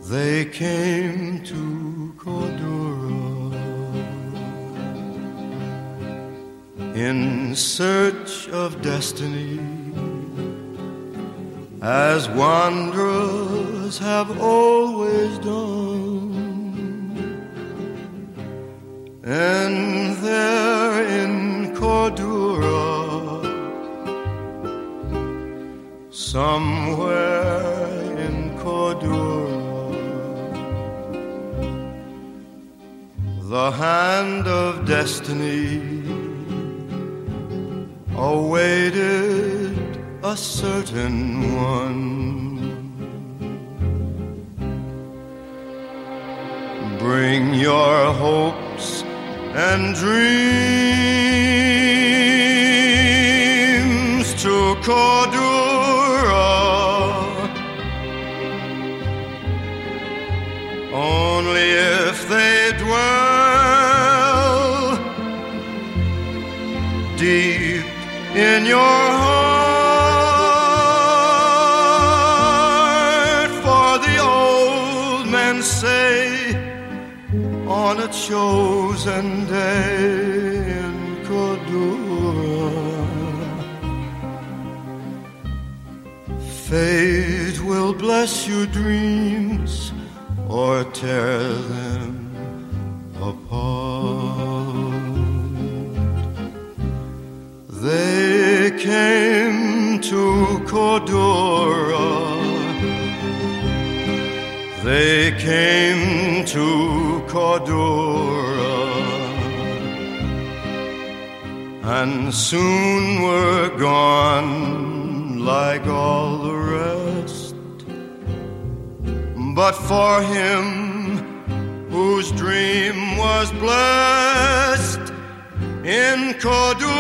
They came to Cordura in search of destiny, as wanderers have always done. And there in Cordura, somewhere in Cordura, the hand of destiny awaited a certain one. Bring your hopes and dreams to Cordura. Only if they dwell deep in your heart. For the old men say, on a chosen day in Cordura, fate will bless your dreams or tear them apart. They came to Cordura. They came to Cordura, and soon were gone like all the rest. But for him whose dream was blessed in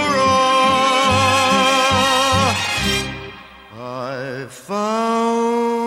Cordura, I found